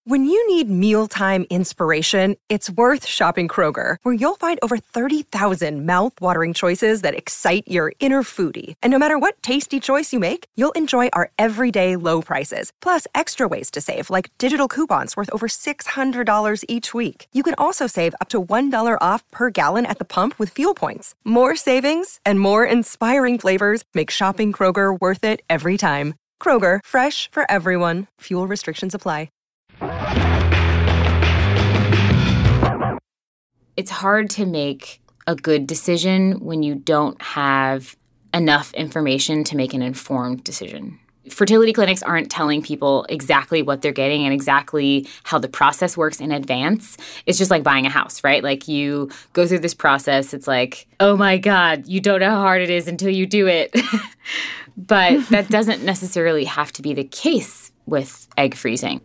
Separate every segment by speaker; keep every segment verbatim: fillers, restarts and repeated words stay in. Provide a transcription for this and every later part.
Speaker 1: When you need mealtime inspiration, it's worth shopping Kroger, where you'll find over thirty thousand mouth-watering choices that excite your inner foodie. And no matter what tasty choice you make, you'll enjoy our everyday low prices, plus extra ways to save, like digital coupons worth over six hundred dollars each week. You can also save up to one dollar off per gallon at the pump with fuel points. More savings and more inspiring flavors make shopping Kroger worth it every time. Kroger, fresh for everyone. Fuel restrictions apply.
Speaker 2: It's hard to make a good decision when you don't have enough information to make an informed decision. Fertility clinics aren't telling people exactly what they're getting and exactly how the process works in advance. It's just like buying a house, right? Like you go through this process. It's like, oh my God, you don't know how hard it is until you do it. But that doesn't necessarily have to be the case with egg freezing.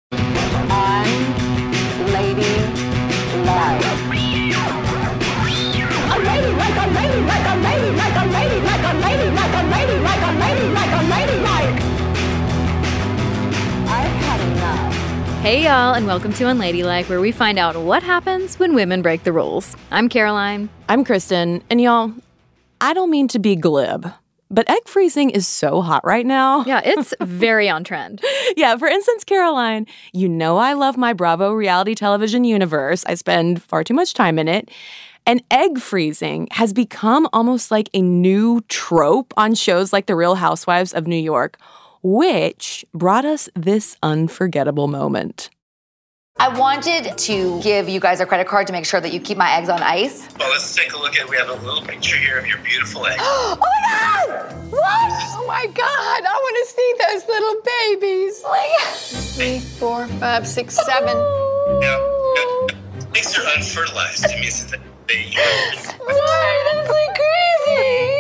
Speaker 3: Hey, y'all, and welcome to Unladylike, where we find out what happens when women break the rules. I'm Caroline.
Speaker 4: I'm Kristen. And y'all, I don't mean to be glib, but egg freezing is so hot right now.
Speaker 3: Yeah, it's very on trend.
Speaker 4: Yeah, for instance, Caroline, you know I love my Bravo reality television universe. I spend far too much time in it. And egg freezing has become almost like a new trope on shows like The Real Housewives of New York, which brought us this unforgettable moment.
Speaker 5: I wanted to give you guys a credit card to make sure that you keep my eggs on ice.
Speaker 6: Well, let's take a look at, we have a little picture here of your beautiful egg.
Speaker 5: Oh my God! What?
Speaker 7: Oh my God, I want to see those little babies. Three, four, five, six, seven.
Speaker 6: Yeah, eggs are unfertilized. It means that they...
Speaker 5: What? That's like crazy!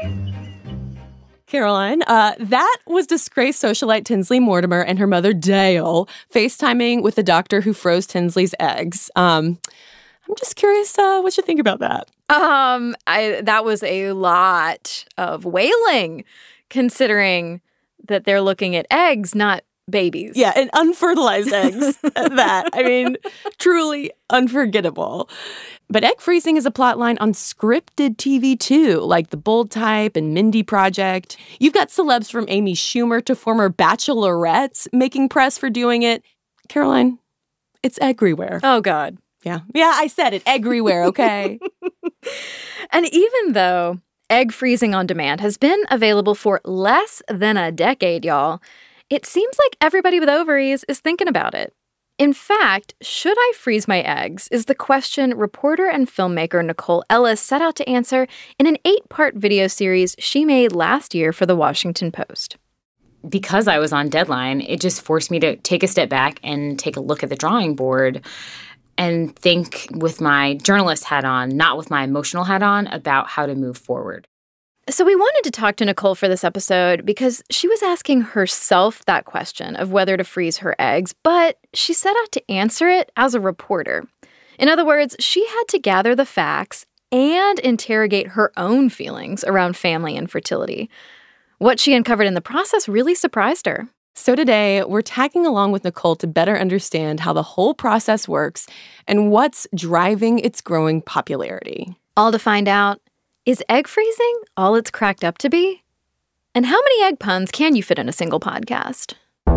Speaker 4: Caroline, uh, that was disgraced socialite Tinsley Mortimer and her mother Dale FaceTiming with the doctor who froze Tinsley's eggs. Um, I'm just curious uh, what you think about that.
Speaker 3: Um, I that was a lot of wailing, considering that they're looking at eggs, not babies.
Speaker 4: Yeah, and unfertilized eggs at that. I mean, truly unforgettable. But egg freezing is a plotline on scripted T V, too, like The Bold Type and Mindy Project. You've got celebs from Amy Schumer to former bachelorettes making press for doing it. Caroline, it's eggrywhere.
Speaker 3: Oh, God.
Speaker 4: Yeah. Yeah, I said it. Eggrywhere, okay?
Speaker 3: And even though egg freezing on demand has been available for less than a decade, y'all, it seems like everybody with ovaries is thinking about it. In fact, should I freeze my eggs is the question reporter and filmmaker Nicole Ellis set out to answer in an eight-part video series she made last year for The Washington Post.
Speaker 2: Because I was on deadline, it just forced me to take a step back and take a look at the drawing board and think with my journalist hat on, not with my emotional hat on, about how to move forward.
Speaker 3: So we wanted to talk to Nicole for this episode because she was asking herself that question of whether to freeze her eggs, but she set out to answer it as a reporter. In other words, she had to gather the facts and interrogate her own feelings around family and fertility. What she uncovered in the process really surprised her.
Speaker 4: So today, we're tagging along with Nicole to better understand how the whole process works and what's driving its growing popularity.
Speaker 3: All to find out, is egg freezing all it's cracked up to be? And how many egg puns can you fit in a single podcast?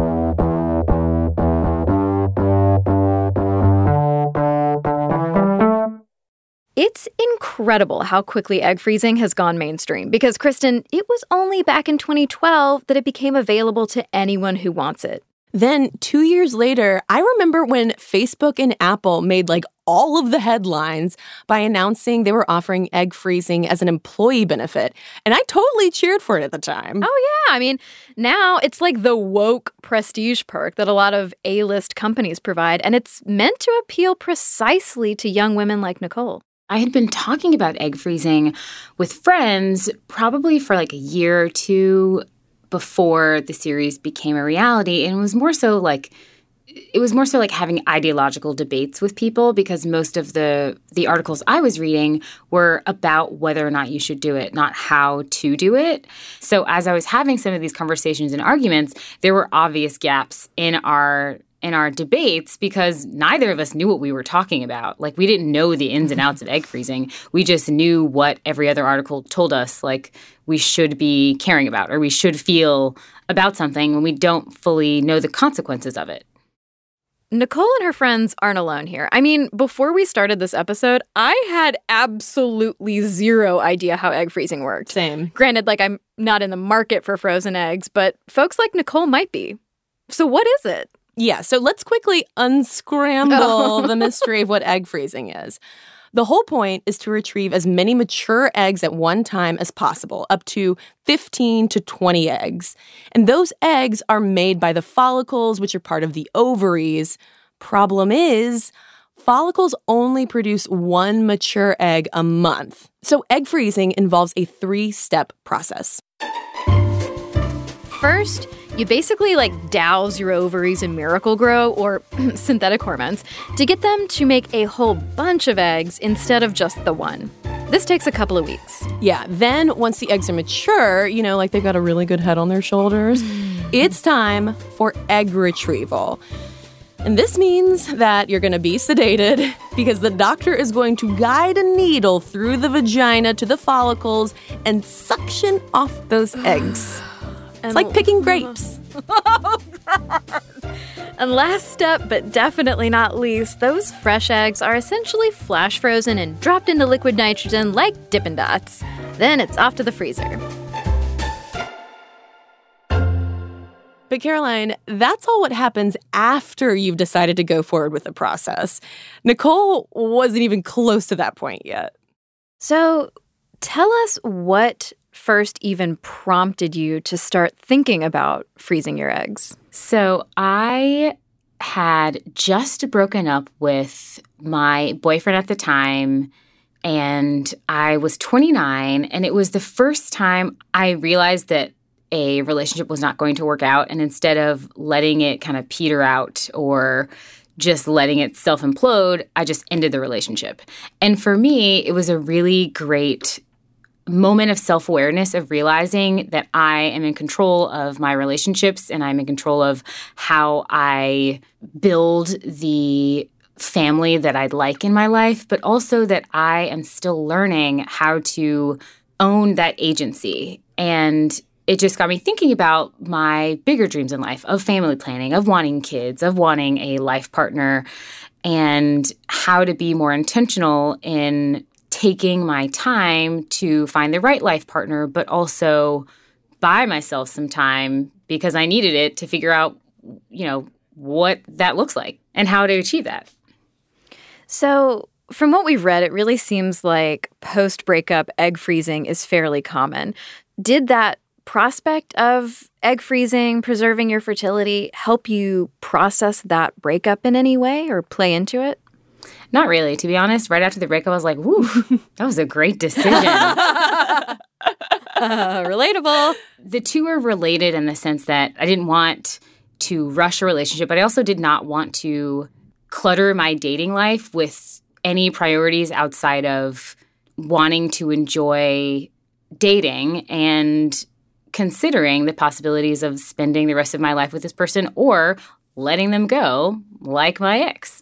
Speaker 3: It's incredible how quickly egg freezing has gone mainstream because, Kristen, it was only back in twenty twelve that it became available to anyone who wants it.
Speaker 4: Then, two years later, I remember when Facebook and Apple made like all of the headlines by announcing they were offering egg freezing as an employee benefit. And I totally cheered for it at the time.
Speaker 3: Oh, yeah. I mean, now it's like the woke prestige perk that a lot of A-list companies provide, and it's meant to appeal precisely to young women like Nicole.
Speaker 2: I had been talking about egg freezing with friends probably for like a year or two before the series became a reality. And it was more so like it was more so like having ideological debates with people because most of the the articles I was reading were about whether or not you should do it, not how to do it. So as I was having some of these conversations and arguments, there were obvious gaps in our in our debates because neither of us knew what we were talking about. Like, we didn't know the ins and outs of egg freezing. We just knew what every other article told us, like, we should be caring about or we should feel about something when we don't fully know the consequences of it.
Speaker 3: Nicole and her friends aren't alone here. I mean, before we started this episode, I had absolutely zero idea how egg freezing worked.
Speaker 4: Same.
Speaker 3: Granted, like, I'm not in the market for frozen eggs, but folks like Nicole might be. So what is it?
Speaker 4: Yeah, so let's quickly unscramble oh. the mystery of what egg freezing is. The whole point is to retrieve as many mature eggs at one time as possible, up to fifteen to twenty eggs. And those eggs are made by the follicles, which are part of the ovaries. Problem is, follicles only produce one mature egg a month. So egg freezing involves a three-step process.
Speaker 3: First, you basically, like, douse your ovaries in Miracle-Gro, or synthetic hormones, to get them to make a whole bunch of eggs instead of just the one. This takes a couple of weeks.
Speaker 4: Yeah, then once the eggs are mature, you know, like they've got a really good head on their shoulders, it's time for egg retrieval. And this means that you're going to be sedated because the doctor is going to guide a needle through the vagina to the follicles and suction off those eggs. It's like picking grapes.
Speaker 3: Oh, God. And last step, but definitely not least, those fresh eggs are essentially flash frozen and dropped into liquid nitrogen like Dippin' Dots. Then it's off to the freezer.
Speaker 4: But Caroline, that's all what happens after you've decided to go forward with the process. Nicole wasn't even close to that point yet.
Speaker 3: So tell us what first even prompted you to start thinking about freezing your eggs.
Speaker 2: So I had just broken up with my boyfriend at the time, and I was twenty-nine, and it was the first time I realized that a relationship was not going to work out, and instead of letting it kind of peter out or just letting it self-implode, I just ended the relationship. And for me, it was a really great moment of self-awareness of realizing that I am in control of my relationships and I'm in control of how I build the family that I'd like in my life, but also that I am still learning how to own that agency. And it just got me thinking about my bigger dreams in life of family planning, of wanting kids, of wanting a life partner, and how to be more intentional in taking my time to find the right life partner, but also buy myself some time because I needed it to figure out, you know, what that looks like and how to achieve that.
Speaker 3: So from what we've read, it really seems like post-breakup egg freezing is fairly common. Did that prospect of egg freezing, preserving your fertility, help you process that breakup in any way or play into it?
Speaker 2: Not really. To be honest, right after the breakup, I was like, woo, that was a great decision.
Speaker 3: uh, relatable.
Speaker 2: The two are related in the sense that I didn't want to rush a relationship, but I also did not want to clutter my dating life with any priorities outside of wanting to enjoy dating and considering the possibilities of spending the rest of my life with this person or letting them go like my ex.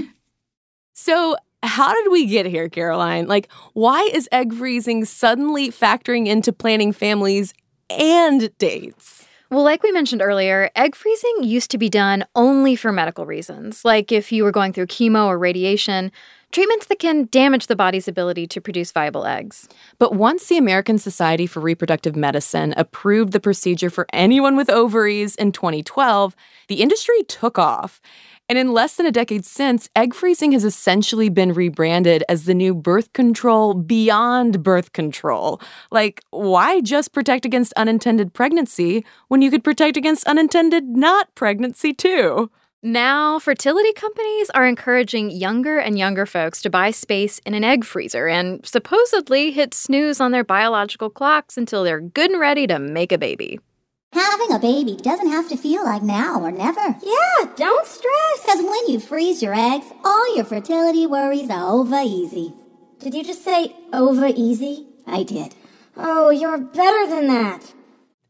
Speaker 4: So how did we get here, Caroline? Like, why is egg freezing suddenly factoring into planning families and dates?
Speaker 3: Well, like we mentioned earlier, egg freezing used to be done only for medical reasons, like if you were going through chemo or radiation, treatments that can damage the body's ability to produce viable eggs.
Speaker 4: But once the American Society for Reproductive Medicine approved the procedure for anyone with ovaries in twenty twelve, the industry took off. And in less than a decade since, egg freezing has essentially been rebranded as the new birth control beyond birth control. Like, why just protect against unintended pregnancy when you could protect against unintended not pregnancy too?
Speaker 3: Now, fertility companies are encouraging younger and younger folks to buy space in an egg freezer and supposedly hit snooze on their biological clocks until they're good and ready to make a baby.
Speaker 8: Having a baby doesn't have to feel like now or never. Yeah, don't stress. Because when you freeze your eggs, all your fertility worries are over easy. Did you just say over easy? I did. Oh, you're better than that.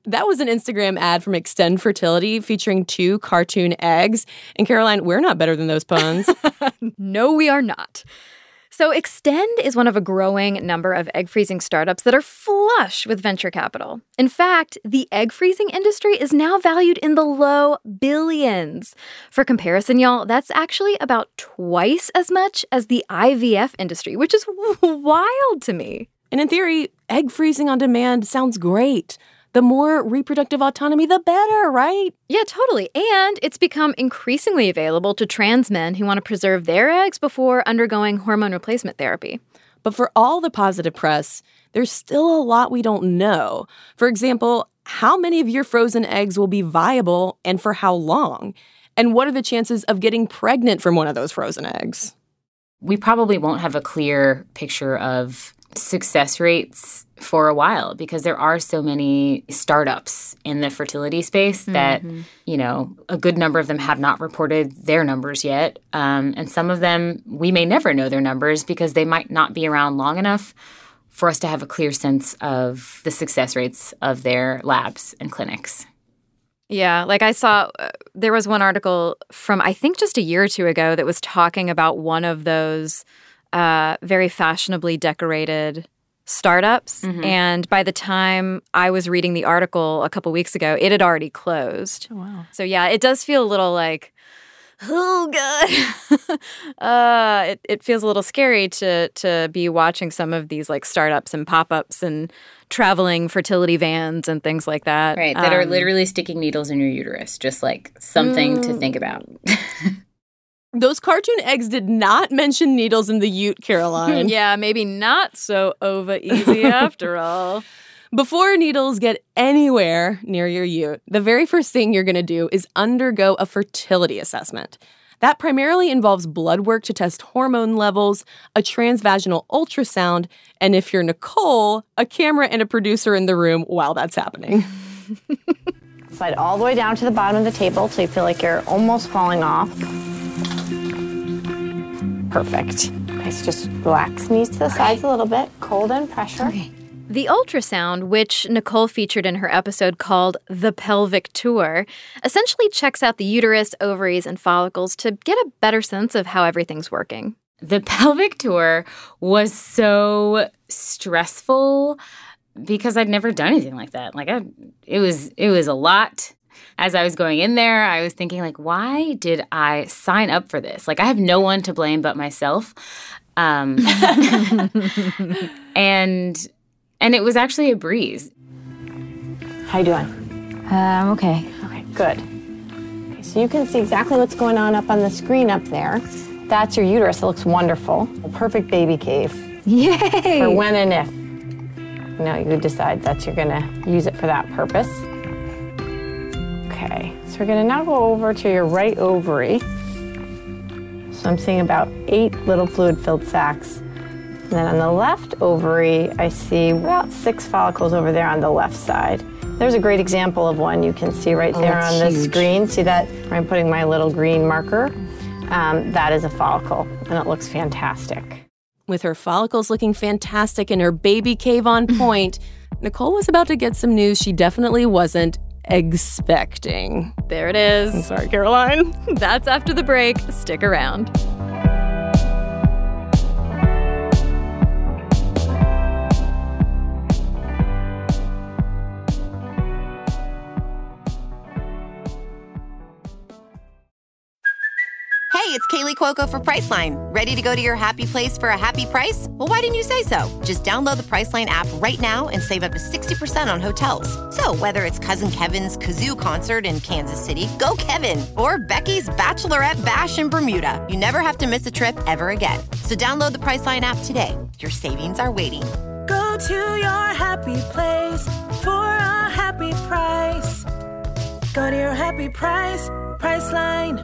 Speaker 4: That was an Instagram ad from Extend Fertility featuring two cartoon eggs. And Caroline, we're not better than those puns.
Speaker 3: No, we are not. So Extend is one of a growing number of egg freezing startups that are flush with venture capital. In fact, the egg freezing industry is now valued in the low billions. For comparison, y'all, that's actually about twice as much as the I V F industry, which is wild to me.
Speaker 4: And in theory, egg freezing on demand sounds great. The more reproductive autonomy, the better, right?
Speaker 3: Yeah, totally. And it's become increasingly available to trans men who want to preserve their eggs before undergoing hormone replacement therapy.
Speaker 4: But for all the positive press, there's still a lot we don't know. For example, how many of your frozen eggs will be viable and for how long? And what are the chances of getting pregnant from one of those frozen eggs?
Speaker 2: We probably won't have a clear picture of success rates for a while because there are so many startups in the fertility space that, mm-hmm. you know, a good number of them have not reported their numbers yet. Um, and some of them, we may never know their numbers because they might not be around long enough for us to have a clear sense of the success rates of their labs and clinics.
Speaker 3: Yeah, like I saw, uh, there was one article from, I think just a year or two ago that was talking about one of those uh, very fashionably decorated startups. Mm-hmm. And by the time I was reading the article a couple weeks ago, it had already closed.
Speaker 4: Oh, wow.
Speaker 3: So yeah, it does feel a little like, oh, God. uh, it, it feels a little scary to to be watching some of these like startups and pop-ups and traveling fertility vans and things like that.
Speaker 2: Right, that um, are literally sticking needles in your uterus, just like something mm, to think about.
Speaker 4: Those cartoon eggs did not mention needles in the ute, Caroline.
Speaker 3: Yeah, maybe not so over easy after all.
Speaker 4: Before needles get anywhere near your ute, the very first thing you're going to do is undergo a fertility assessment. That primarily involves blood work to test hormone levels, a transvaginal ultrasound, and if you're Nicole, a camera and a producer in the room while that's happening.
Speaker 9: Slide all the way down to the bottom of the table till you feel like you're almost falling off. Perfect. Okay, so just relax knees to the sides a little bit. Cold and pressure.
Speaker 3: Okay. The ultrasound, which Nicole featured in her episode called The Pelvic Tour, essentially checks out the uterus, ovaries, and follicles to get a better sense of how everything's working.
Speaker 2: The pelvic tour was so stressful because I'd never done anything like that. Like, I, it was, it was a lot. As I was going in there, I was thinking, like, why did I sign up for this? Like, I have no one to blame but myself. Um, and and it was actually a breeze.
Speaker 9: How you doing?
Speaker 5: Uh, I'm okay.
Speaker 9: Okay, good. Okay, so you can see exactly what's going on up on the screen up there. That's your uterus. It looks wonderful. A perfect baby cave.
Speaker 5: Yay!
Speaker 9: For when and if. You know, you decide that you're going to use it for that purpose. Okay, so we're going to now go over to your right ovary. So I'm seeing about eight little fluid-filled sacs. And then on the left ovary, I see about six follicles over there on the left side. There's a great example of one you can see right there oh, on the huge. screen. See that? I'm putting my little green marker. Um, that is a follicle, and it looks fantastic.
Speaker 4: With her follicles looking fantastic and her baby cave on point, Nicole was about to get some news she definitely wasn't expecting.
Speaker 3: There it is.
Speaker 4: I'm sorry, Caroline.
Speaker 3: That's after the break. Stick around.
Speaker 10: Hey, it's Kaylee Cuoco for Priceline. Ready to go to your happy place for a happy price? Well, why didn't you say so? Just download the Priceline app right now and save up to sixty percent on hotels. So whether it's Cousin Kevin's Kazoo Concert in Kansas City, go Kevin, or Becky's Bachelorette Bash in Bermuda, you never have to miss a trip ever again. So download the Priceline app today. Your savings are waiting.
Speaker 11: Go to your happy place for a happy price. Go to your happy price, Priceline.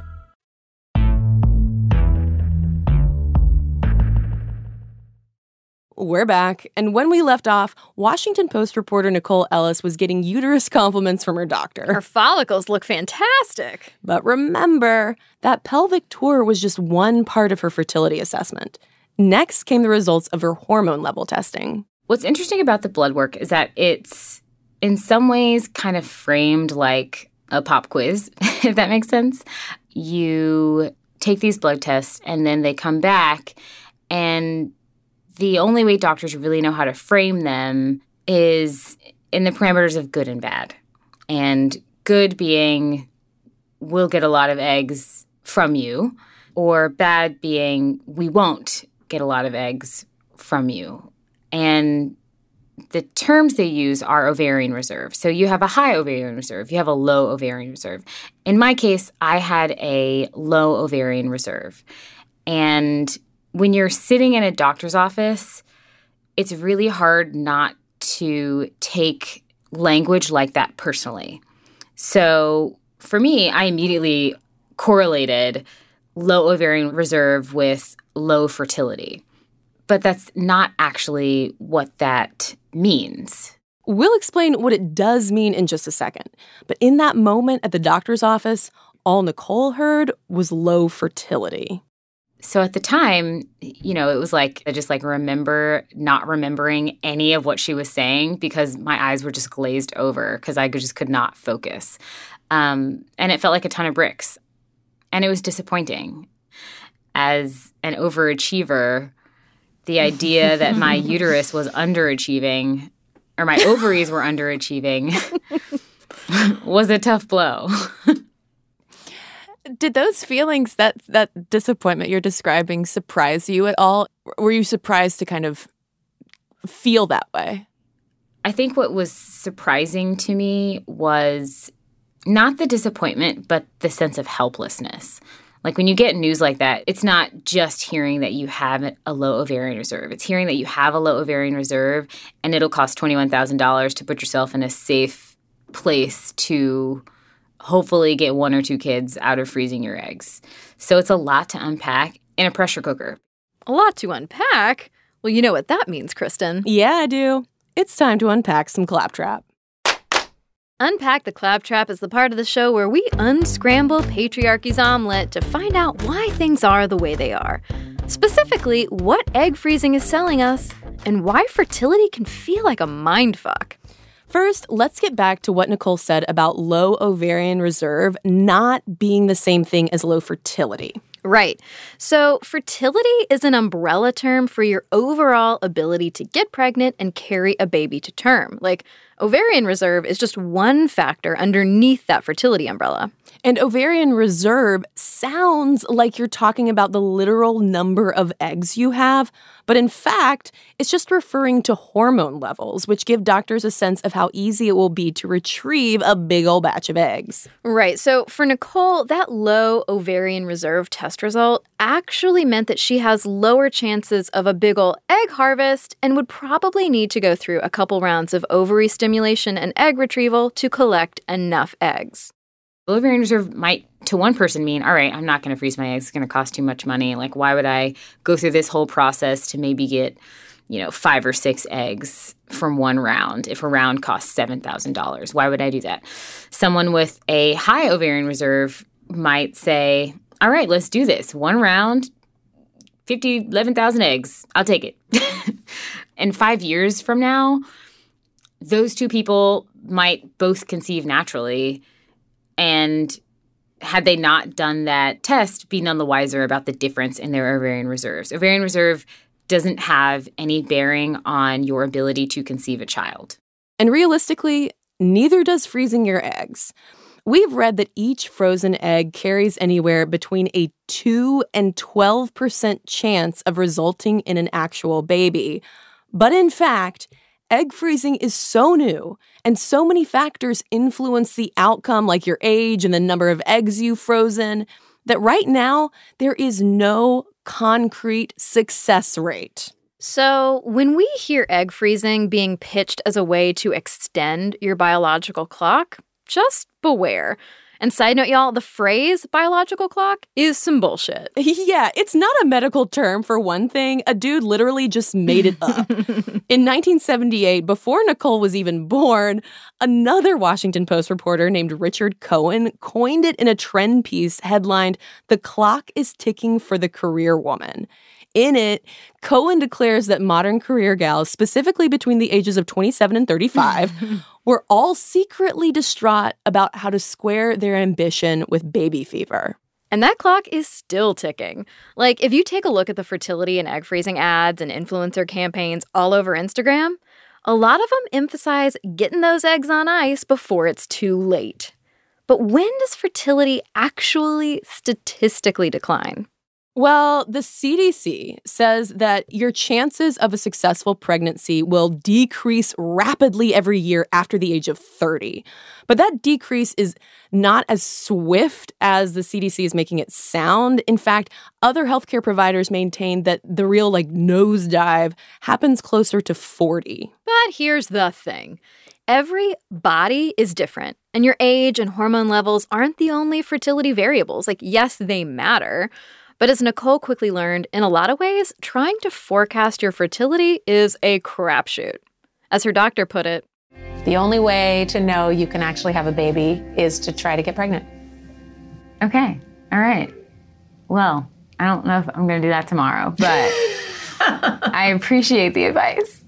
Speaker 4: We're back, and when we left off, Washington Post reporter Nicole Ellis was getting uterus compliments from her doctor.
Speaker 3: Her follicles look fantastic.
Speaker 4: But remember, that pelvic tour was just one part of her fertility assessment. Next came the results of her hormone level testing.
Speaker 2: What's interesting about the blood work is that it's in some ways kind of framed like a pop quiz, if that makes sense. You take these blood tests and then they come back, and the only way doctors really know how to frame them is in the parameters of good and bad. And good being, we'll get a lot of eggs from you, or bad being, we won't get a lot of eggs from you. And the terms they use are ovarian reserve. So you have a high ovarian reserve. You have a low ovarian reserve. In my case, I had a low ovarian reserve. And when you're sitting in a doctor's office, it's really hard not to take language like that personally. So for me, I immediately correlated low ovarian reserve with low fertility. But that's not actually what that means.
Speaker 4: We'll explain what it does mean in just a second. But in that moment at the doctor's office, all Nicole heard was low fertility.
Speaker 2: So at the time, you know, it was like I just like remember not remembering any of what she was saying because my eyes were just glazed over because I just could not focus. Um, and it felt like a ton of bricks. And it was disappointing. As an overachiever, the idea that my uterus was underachieving or my ovaries were underachieving was a tough blow.
Speaker 4: Did those feelings, that that disappointment you're describing, surprise you at all? Were you surprised to kind of feel that way?
Speaker 2: I think what was surprising to me was not the disappointment, but the sense of helplessness. Like when you get news like that, it's not just hearing that you have a low ovarian reserve. It's hearing that you have a low ovarian reserve and it'll cost twenty-one thousand dollars to put yourself in a safe place to hopefully get one or two kids out of freezing your eggs. So it's a lot to unpack in a pressure cooker.
Speaker 3: A lot to unpack? Well, you know what that means, Kristen.
Speaker 4: Yeah, I do. It's time to unpack some claptrap.
Speaker 3: Unpack the Claptrap is the part of the show where we unscramble patriarchy's omelet to find out why things are the way they are. Specifically, what egg freezing is selling us, and why fertility can feel like a mindfuck.
Speaker 4: First, let's get back to what Nicole said about low ovarian reserve not being the same thing as low fertility.
Speaker 3: Right. So fertility is an umbrella term for your overall ability to get pregnant and carry a baby to term. Like, ovarian reserve is just one factor underneath that fertility umbrella.
Speaker 4: And ovarian reserve sounds like you're talking about the literal number of eggs you have, but in fact, it's just referring to hormone levels, which give doctors a sense of how easy it will be to retrieve a big old batch of eggs.
Speaker 3: Right. So for Nicole, that low ovarian reserve test result actually meant that she has lower chances of a big ol' egg harvest and would probably need to go through a couple rounds of ovary stimulation and egg retrieval to collect enough eggs.
Speaker 2: Ovarian reserve might, to one person, mean, all right, I'm not going to freeze my eggs. It's going to cost too much money. Like, why would I go through this whole process to maybe get, you know, five or six eggs from one round if a round costs seven thousand dollars? Why would I do that? Someone with a high ovarian reserve might say, all right, let's do this. One round, fifty, eleven thousand eggs. I'll take it. And five years from now, those two people might both conceive naturally. And had they not done that test, be none the wiser about the difference in their ovarian reserves. Ovarian reserve doesn't have any bearing on your ability to conceive a child.
Speaker 4: And realistically, neither does freezing your eggs. We've read that each frozen egg carries anywhere between a two and twelve percent chance of resulting in an actual baby. But in fact, egg freezing is so new, and so many factors influence the outcome, like your age and the number of eggs you've frozen, that right now there is no concrete success rate.
Speaker 3: So when we hear egg freezing being pitched as a way to extend your biological clock, just beware. And side note, y'all, the phrase biological clock is some bullshit.
Speaker 4: Yeah, it's not a medical term, for one thing. A dude literally just made it up. In nineteen seventy-eight, before Nicole was even born, another Washington Post reporter named Richard Cohen coined it in a trend piece headlined, "The Clock is Ticking for the Career Woman." In it, Cohen declares that modern career gals, specifically between the ages of twenty-seven and thirty-five, were all secretly distraught about how to square their ambition with baby fever.
Speaker 3: And that clock is still ticking. Like, if you take a look at the fertility and egg freezing ads and influencer campaigns all over Instagram, a lot of them emphasize getting those eggs on ice before it's too late. But when does fertility actually statistically decline?
Speaker 4: Well, the C D C says that your chances of a successful pregnancy will decrease rapidly every year after the age of thirty. But that decrease is not as swift as the C D C is making it sound. In fact, other healthcare providers maintain that the real, like, nosedive happens closer to forty.
Speaker 3: But here's the thing. Every body is different, and your age and hormone levels aren't the only fertility variables. Like, yes, they matter. But as Nicole quickly learned, in a lot of ways, trying to forecast your fertility is a crapshoot. As her doctor put it,
Speaker 9: the only way to know you can actually have a baby is to try to get pregnant.
Speaker 2: Okay. All right. Well, I don't know if I'm going to do that tomorrow, but I appreciate the advice.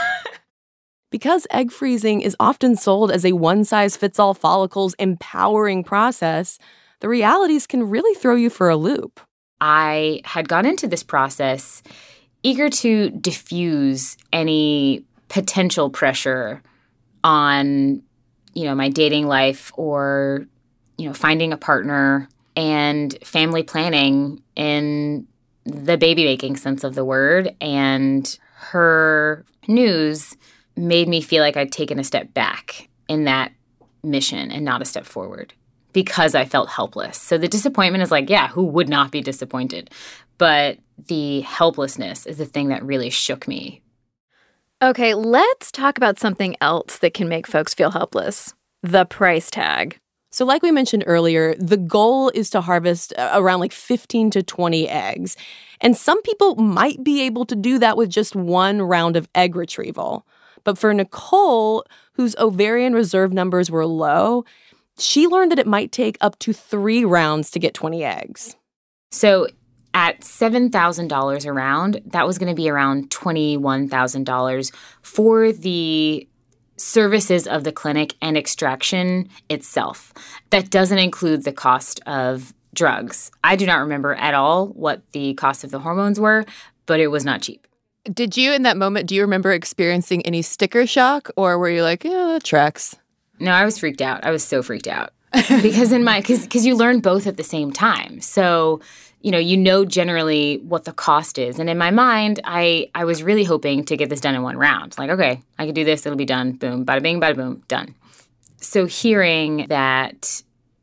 Speaker 4: Because egg freezing is often sold as a one-size-fits-all follicles empowering process, the realities can really throw you for a loop.
Speaker 2: I had gone into this process eager to diffuse any potential pressure on, you know, my dating life or, you know, finding a partner and family planning in the baby-making sense of the word. And her news made me feel like I'd taken a step back in that mission and not a step forward, because I felt helpless. So the disappointment is like, yeah, who would not be disappointed? But the helplessness is the thing that really shook me.
Speaker 3: Okay, let's talk about something else that can make folks feel helpless. The price tag.
Speaker 4: So like we mentioned earlier, the goal is to harvest around like fifteen to twenty eggs. And some people might be able to do that with just one round of egg retrieval. But for Nicole, whose ovarian reserve numbers were low, she learned that it might take up to three rounds to get twenty eggs.
Speaker 2: So at seven thousand dollars a round, that was going to be around twenty-one thousand dollars for the services of the clinic and extraction itself. That doesn't include the cost of drugs. I do not remember at all what the cost of the hormones were, but it was not cheap.
Speaker 4: Did you, in that moment, do you remember experiencing any sticker shock, or were you like, yeah, that tracks?
Speaker 2: No, I was freaked out. I was so freaked out because in my because because you learn both at the same time. So, you know, you know generally what the cost is. And in my mind, I I was really hoping to get this done in one round. Like, okay, I can do this. It'll be done. Boom, bada bing, bada boom, done. So hearing that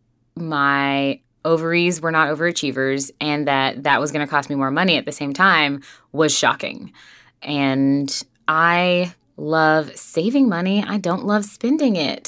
Speaker 2: my ovaries were not overachievers and that that was going to cost me more money at the same time was shocking. And I love saving money. I don't love spending it.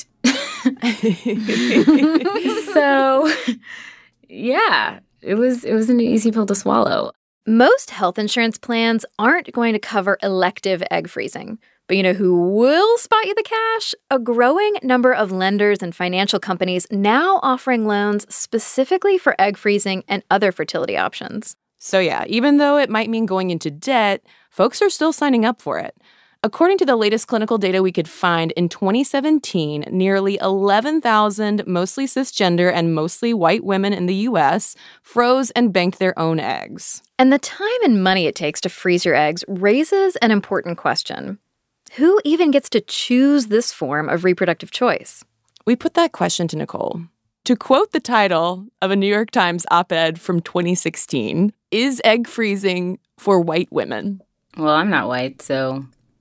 Speaker 2: So, yeah, it was it was an easy pill to swallow.
Speaker 3: Most health insurance plans aren't going to cover elective egg freezing. But you know who will spot you the cash? A growing number of lenders and financial companies now offering loans specifically for egg freezing and other fertility options.
Speaker 4: So yeah, even though it might mean going into debt, folks are still signing up for it. According to the latest clinical data we could find, in twenty seventeen, nearly eleven thousand mostly cisgender and mostly white women in the U S froze and banked their own eggs.
Speaker 3: And the time and money it takes to freeze your eggs raises an important question. Who even gets to choose this form of reproductive choice?
Speaker 4: We put that question to Nicole. To quote the title of a New York Times op-ed from twenty sixteen, is egg freezing for white women?
Speaker 2: Well, I'm not white, so...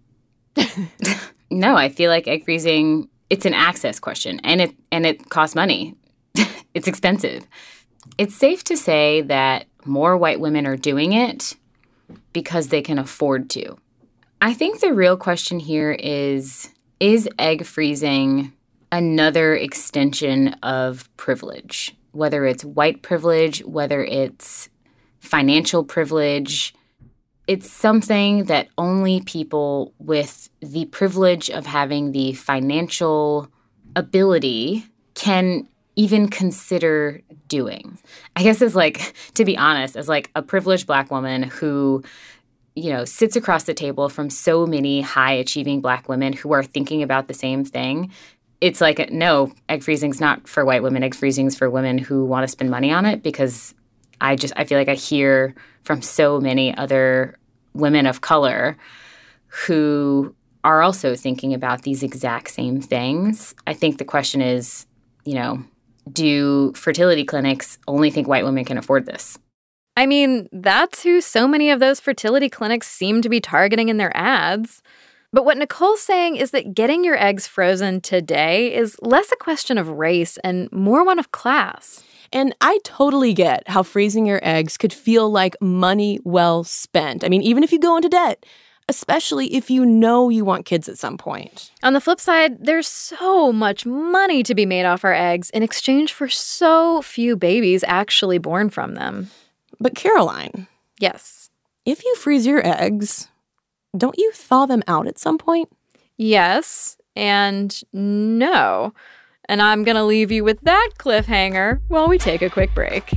Speaker 2: No, I feel like egg freezing, it's an access question, and it and it costs money. It's expensive. It's safe to say that more white women are doing it because they can afford to. I think the real question here is, is egg freezing another extension of privilege? Whether it's white privilege, whether it's financial privilege, it's something that only people with the privilege of having the financial ability can even consider doing. I guess it's like, to be honest, as like a privileged Black woman who, you know, sits across the table from so many high-achieving Black women who are thinking about the same thing, it's like, no, egg freezing's not for white women. Egg freezing's for women who want to spend money on it, because I just, I feel like I hear from so many other women of color who are also thinking about these exact same things. I think the question is, you know, do fertility clinics only think white women can afford this?
Speaker 3: I mean, that's who so many of those fertility clinics seem to be targeting in their ads. But what Nicole's saying is that getting your eggs frozen today is less a question of race and more one of class.
Speaker 4: And I totally get how freezing your eggs could feel like money well spent. I mean, even if you go into debt, especially if you know you want kids at some point.
Speaker 3: On the flip side, there's so much money to be made off our eggs in exchange for so few babies actually born from them.
Speaker 4: But Caroline.
Speaker 3: Yes.
Speaker 4: If you freeze your eggs, don't you thaw them out at some point?
Speaker 3: Yes and no. And I'm going to leave you with that cliffhanger while we take a quick break.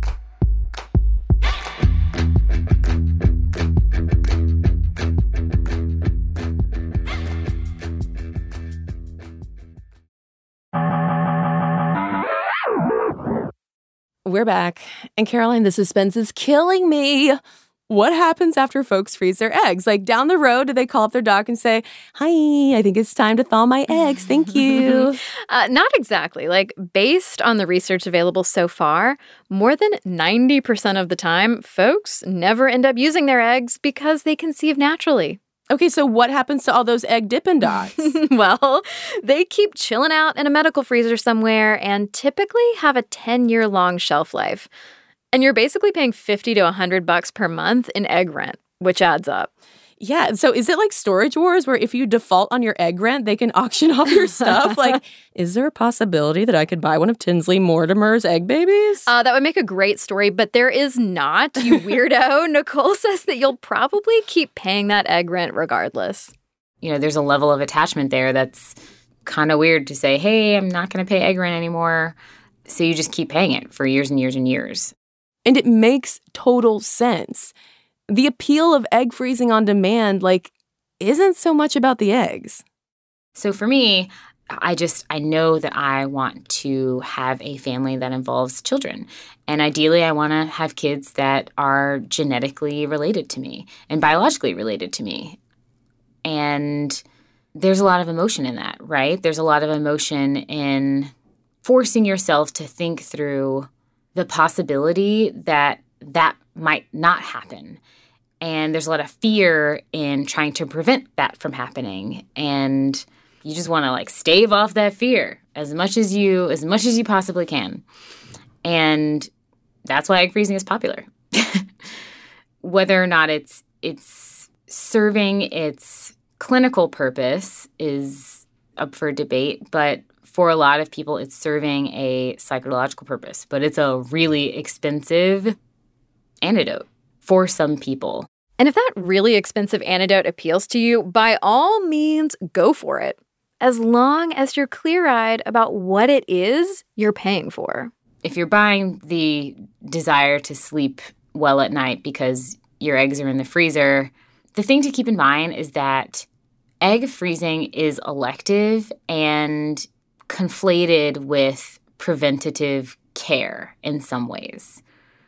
Speaker 4: We're back. And Caroline, the suspense is killing me. What happens after folks freeze their eggs? Like, down the road, do they call up their doc and say, hi, I think it's time to thaw my eggs. Thank you.
Speaker 3: uh, not exactly. Like, based on the research available so far, more than ninety percent of the time, folks never end up using their eggs because they conceive naturally.
Speaker 4: Okay, so what happens to all those egg Dippin' Dots?
Speaker 3: Well, they keep chilling out in a medical freezer somewhere and typically have a ten-year-long shelf life. And you're basically paying fifty to one hundred bucks per month in egg rent, which adds up.
Speaker 4: Yeah, so is it like Storage Wars where if you default on your egg rent, they can auction off your stuff? Like, is there a possibility that I could buy one of Tinsley Mortimer's egg babies?
Speaker 3: Uh, that would make a great story, but there is not, you weirdo. Nicole says that you'll probably keep paying that egg rent regardless.
Speaker 2: You know, there's a level of attachment there that's kind of weird to say, hey, I'm not going to pay egg rent anymore. So you just keep paying it for years and years and years.
Speaker 4: And it makes total sense. The appeal of egg freezing on demand, like, isn't so much about the eggs.
Speaker 2: So for me, I just, I know that I want to have a family that involves children. And ideally, I want to have kids that are genetically related to me and biologically related to me. And there's a lot of emotion in that, right? There's a lot of emotion in forcing yourself to think through the possibility that that might not happen. And there's a lot of fear in trying to prevent that from happening. And you just want to like stave off that fear as much as you as much as you possibly can. And that's why egg freezing is popular. Whether or not it's it's serving its clinical purpose is up for debate, but for a lot of people it's serving a psychological purpose. But it's a really expensive antidote for some people.
Speaker 3: And if that really expensive antidote appeals to you, by all means, go for it. As long as you're clear-eyed about what it is you're paying for.
Speaker 2: If you're buying the desire to sleep well at night because your eggs are in the freezer, the thing to keep in mind is that egg freezing is elective and conflated with preventative care in some ways.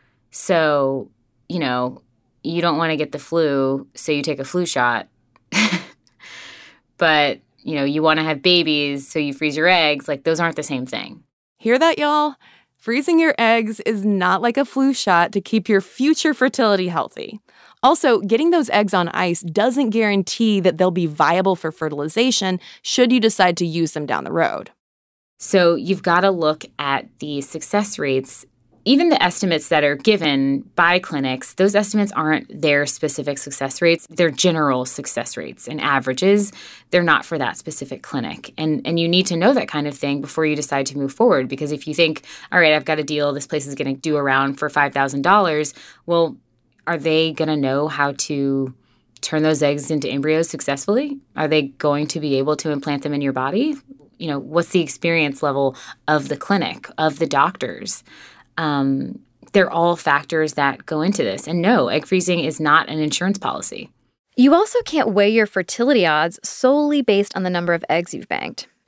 Speaker 2: So, you know, you don't want to get the flu, so you take a flu shot. But, you know, you want to have babies, so you freeze your eggs. Like, those aren't the same thing.
Speaker 4: Hear that, y'all? Freezing your eggs is not like a flu shot to keep your future fertility healthy. Also, getting those eggs on ice doesn't guarantee that they'll be viable for fertilization should you decide to use them down the road.
Speaker 2: So you've got to look at the success rates. Even the estimates that are given by clinics, those estimates aren't their specific success rates. They're general success rates and averages. They're not for that specific clinic. And and you need to know that kind of thing before you decide to move forward. Because if you think, all right, I've got a deal, this place is going to do around for five thousand dollars, well, are they going to know how to turn those eggs into embryos successfully? Are they going to be able to implant them in your body? You know, what's the experience level of the clinic, of the doctors? Um, they're all factors that go into this. And no, egg freezing is not an insurance policy.
Speaker 3: You also can't weigh your fertility odds solely based on the number of eggs you've banked.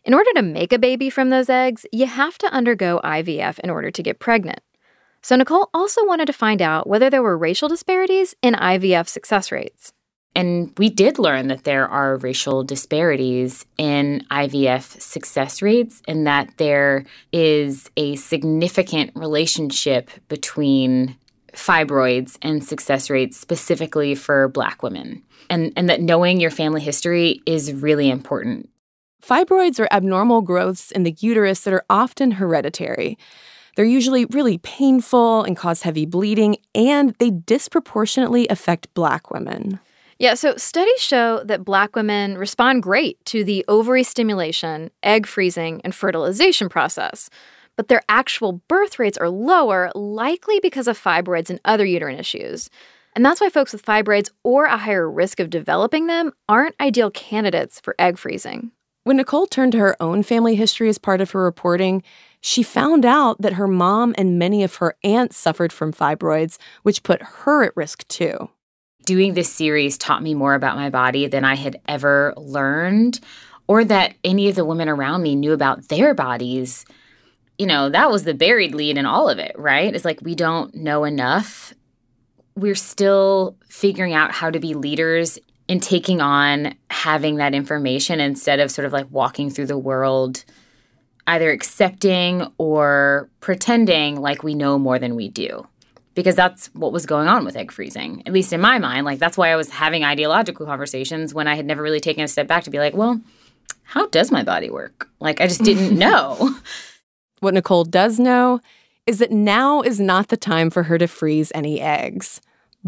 Speaker 3: In order to make a baby from those eggs, you have to undergo I V F in order to get pregnant. So Nicole also wanted to find out whether there were racial disparities in I V F success rates.
Speaker 2: And we did learn that there are racial disparities in I V F success rates and that there is a significant relationship between fibroids and success rates specifically for Black women. And, and that knowing your family history is really important.
Speaker 4: Fibroids are abnormal growths in the uterus that are often hereditary. They're usually really painful and cause heavy bleeding, and they disproportionately affect Black women.
Speaker 3: Yeah, so studies show that Black women respond great to the ovary stimulation, egg freezing, and fertilization process. But their actual birth rates are lower, likely because of fibroids and other uterine issues. And that's why folks with fibroids or a higher risk of developing them aren't ideal candidates for egg freezing.
Speaker 4: When Nicole turned to her own family history as part of her reporting, she found out that her mom and many of her aunts suffered from fibroids, which put her at risk too.
Speaker 2: Doing this series taught me more about my body than I had ever learned, or that any of the women around me knew about their bodies. You know, that was the buried lead in all of it, right? It's like we don't know enough. We're still figuring out how to be leaders in taking on having that information instead of sort of like walking through the world either accepting or pretending like we know more than we do. Because that's what was going on with egg freezing, at least in my mind. Like, that's why I was having ideological conversations when I had never really taken a step back to be like, well, how does my body work? Like, I just didn't know.
Speaker 4: What Nicole does know is that now is not the time for her to freeze any eggs.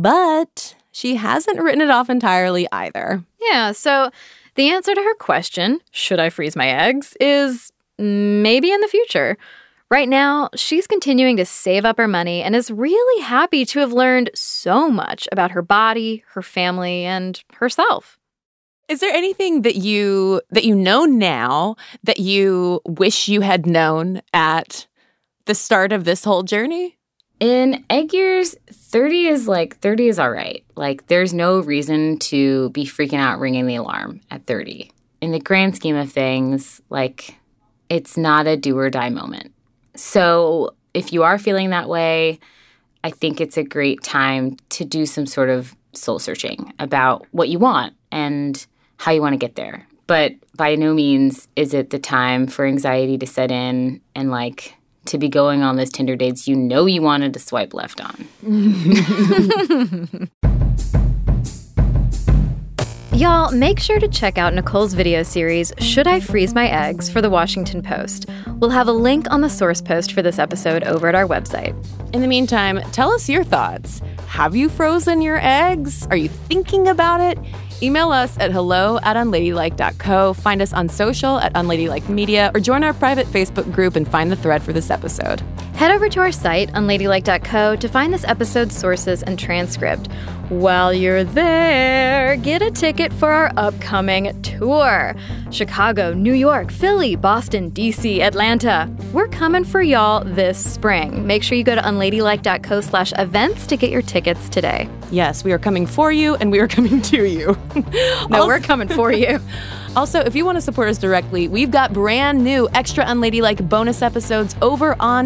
Speaker 4: But she hasn't written it off entirely either.
Speaker 3: Yeah, so the answer to her question, should I freeze my eggs, is maybe in the future. Right now, she's continuing to save up her money and is really happy to have learned so much about her body, her family, and herself.
Speaker 4: Is there anything that you that you know now that you wish you had known at the start of this whole journey?
Speaker 2: In egg years, thirty is like, thirty is all right. Like, there's no reason to be freaking out ringing the alarm at thirty. In the grand scheme of things, like, it's not a do or die moment. So if you are feeling that way, I think it's a great time to do some sort of soul searching about what you want and how you want to get there. But by no means is it the time for anxiety to set in and, like, to be going on those Tinder dates you know you wanted to swipe left on.
Speaker 3: Y'all, make sure to check out Nicole's video series, Should I Freeze My Eggs, for The Washington Post. We'll have a link on the source post for this episode over at our website.
Speaker 4: In the meantime, tell us your thoughts. Have you frozen your eggs? Are you thinking about it? Email us at hello at unladylike dot co, find us on social at Unladylike Media, or join our private Facebook group and find the thread for this episode.
Speaker 3: Head over to our site, unladylike dot co, to find this episode's sources and transcript. While you're there, get a ticket for our upcoming tour. Chicago, New York, Philly, Boston, D C, Atlanta. We're coming for y'all this spring. Make sure you go to unladylike dot co slash events to get your tickets today.
Speaker 4: Yes, we are coming for you and we are coming to you.
Speaker 3: No, also, we're coming for you.
Speaker 4: Also, if you want to support us directly, we've got brand new Extra Unladylike bonus episodes over on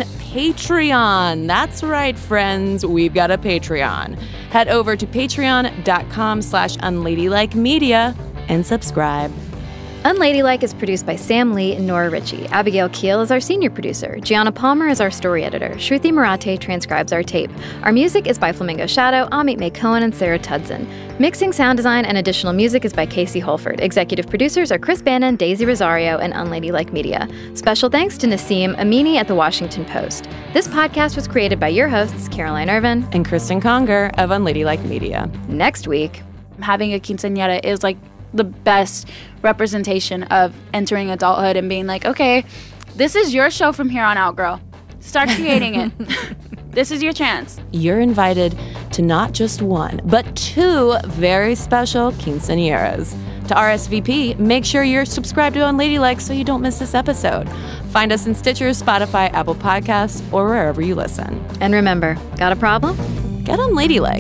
Speaker 4: Patreon. That's right, friends. We've got a Patreon. Head over to patreon.com slash unladylike media and subscribe.
Speaker 3: Unladylike is produced by Sam Lee and Nora Ritchie. Abigail Keel is our senior producer. Gianna Palmer is our story editor. Shruti Marate transcribes our tape. Our music is by Flamingo Shadow, Amit May Cohen, and Sarah Tudson. Mixing, sound design, and additional music is by Casey Holford. Executive producers are Chris Bannon, Daisy Rosario, and Unladylike Media. Special thanks to Nassim Amini at The Washington Post. This podcast was created by your hosts, Caroline Irvin
Speaker 4: and Kristen Conger of Unladylike Media.
Speaker 3: Next week,
Speaker 12: having a quinceañera is like the best representation of entering adulthood and being like, okay, this is your show from here on out, girl. Start creating it. This is your chance.
Speaker 4: You're invited to not just one, but two very special quinceañeras. To R S V P, make sure you're subscribed to Unladylike so you don't miss this episode. Find us in Stitcher, Spotify, Apple Podcasts, or wherever you listen.
Speaker 3: And remember, got a problem?
Speaker 4: Get Unladylike.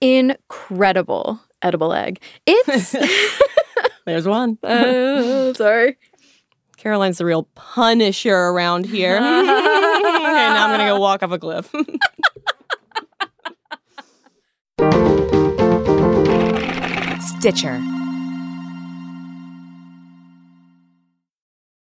Speaker 3: incredible edible egg. It's...
Speaker 4: There's one.
Speaker 3: uh, sorry.
Speaker 4: Caroline's the real punisher around here. Okay, now I'm going to go walk off a cliff.
Speaker 13: Stitcher.